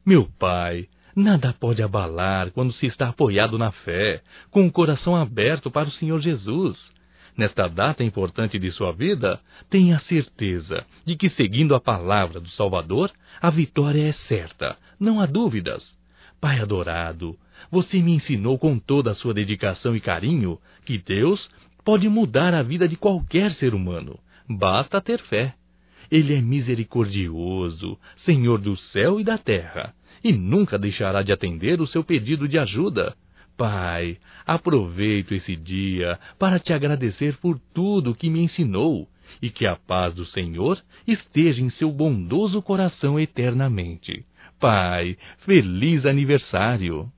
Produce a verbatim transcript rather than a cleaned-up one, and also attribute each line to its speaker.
Speaker 1: Meu pai, nada pode abalar quando se está apoiado na fé, com o coração aberto para o Senhor Jesus. Nesta data importante de sua vida, tenha a certeza de que, seguindo a palavra do Salvador, a vitória é certa, não há dúvidas. Pai adorado, você me ensinou com toda a sua dedicação e carinho que Deus pode mudar a vida de qualquer ser humano. Basta ter fé. Ele é misericordioso, Senhor do céu e da terra, e nunca deixará de atender o seu pedido de ajuda. Pai, aproveito esse dia para te agradecer por tudo que me ensinou, e que a paz do Senhor esteja em seu bondoso coração eternamente. Pai, feliz aniversário!